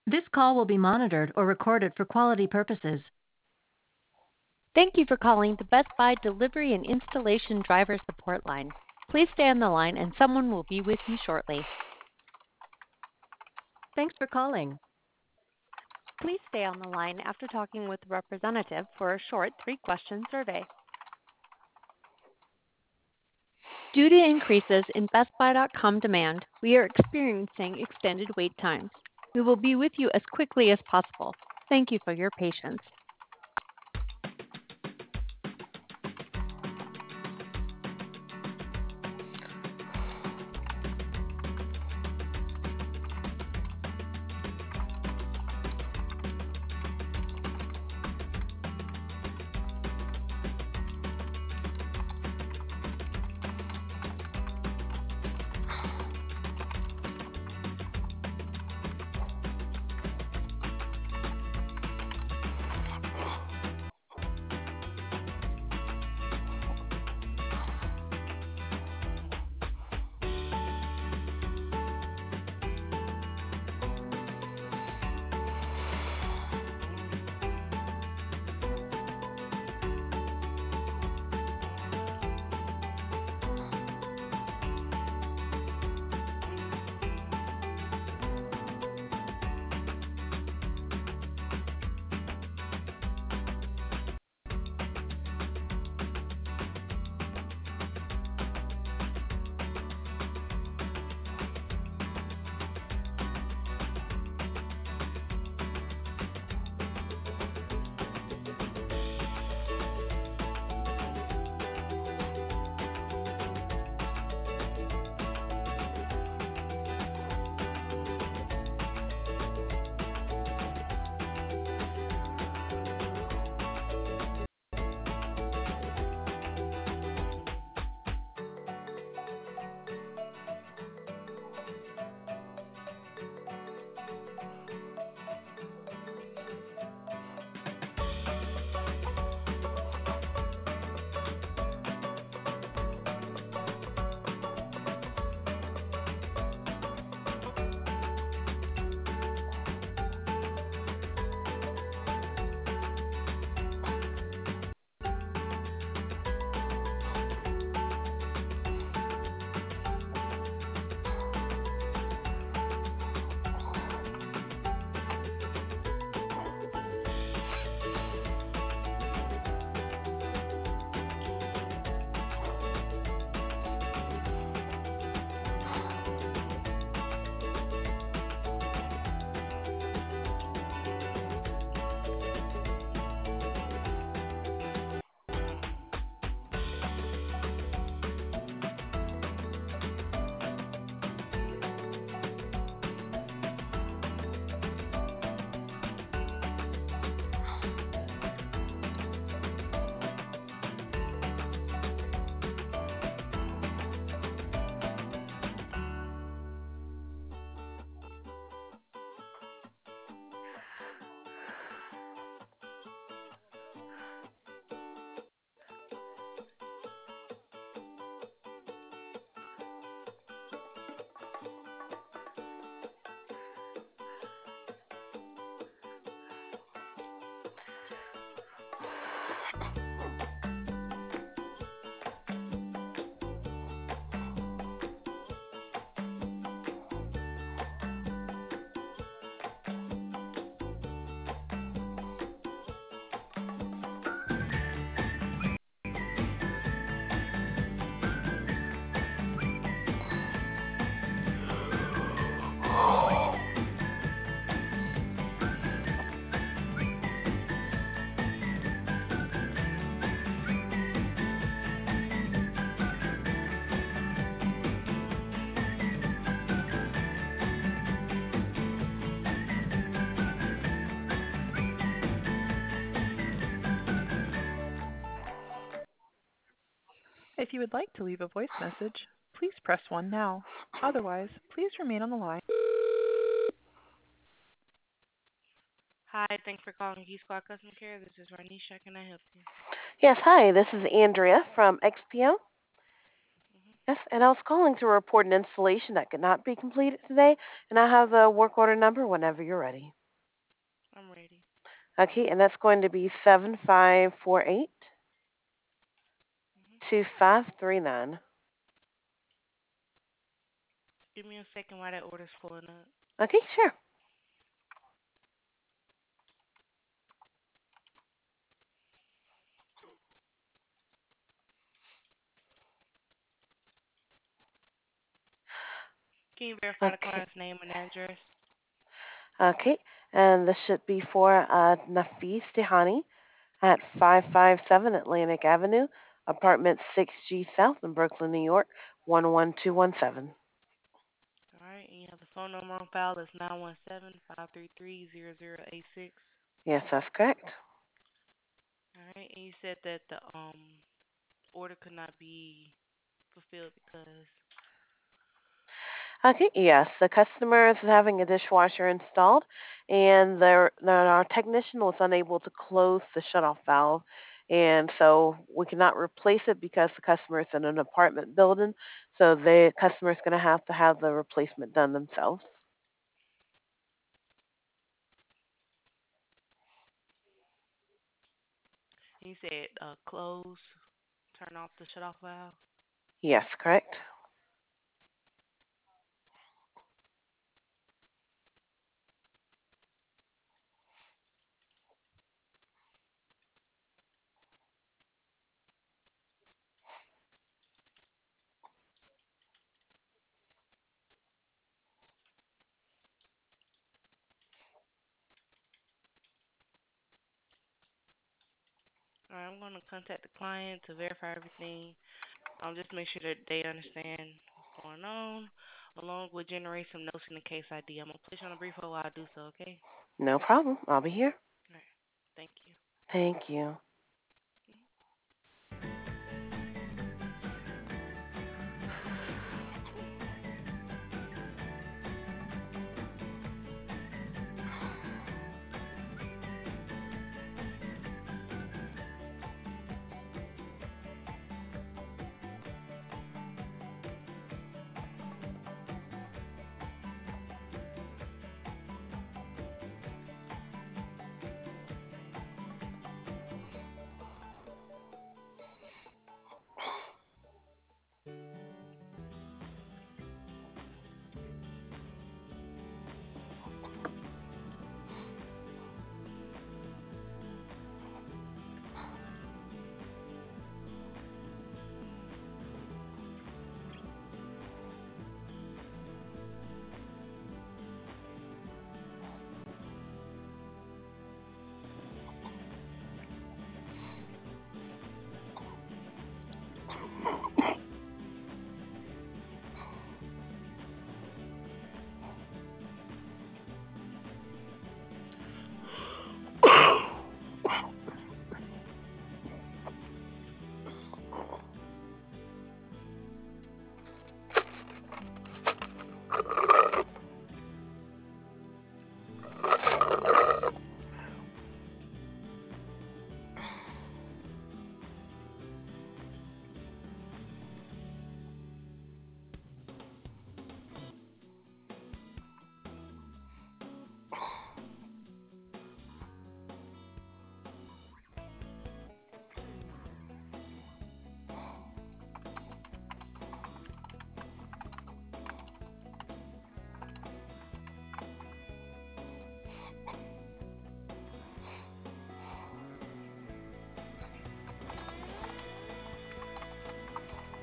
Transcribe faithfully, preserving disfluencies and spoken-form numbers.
This call will be monitored or recorded for quality purposes. Thank you for calling the Best Buy Delivery and Installation Driver Support Line. Please stay on the line and someone will be with you shortly. Thanks for calling. Please stay on the line after talking with a representative for a short three-question survey. Due to increases in Best Buy dot com demand, we are experiencing extended wait times. We will be with you as quickly as possible. Thank you for your patience. If you would like to leave a voice message, please press one now. Otherwise, please remain on the line. Hi, thanks for calling Geek Squad Customer Care. This is Ranisha. Can I help you? Yes, hi, this is Andrea from X P O. Yes, and I was calling to report an installation that could not be completed today, and I have the work order number whenever you're ready. I'm ready. Okay, and that's going to be seven five four eight hmm two five three nine. Give me a second while that order's pulling up. Okay, sure. Can you verify the Okay. client's name and address? Okay, and this should be for uh, Nafis Dehani at five five seven Atlantic Avenue, apartment six G South in Brooklyn, New York, one one two one seven. All right, and you have the phone number on file. It's nine one seven, five three three, zero zero eight six. Yes, that's correct. All right, and you said that the um order could not be fulfilled because. Okay, yes, the customer is having a dishwasher installed, and their, their- our technician was unable to close the shutoff valve, and so we cannot replace it because the customer is in an apartment building. So the customer is going to have to have the replacement done themselves. You said uh, close, turn off the shutoff valve. Yes, correct. All right, I'm going to contact the client to verify everything. Um, just make sure that they understand what's going on, along with generate some notes in the case I D. I'm going to place you on a brief hold while I do so, okay? No problem. I'll be here. All right, thank you. Thank you.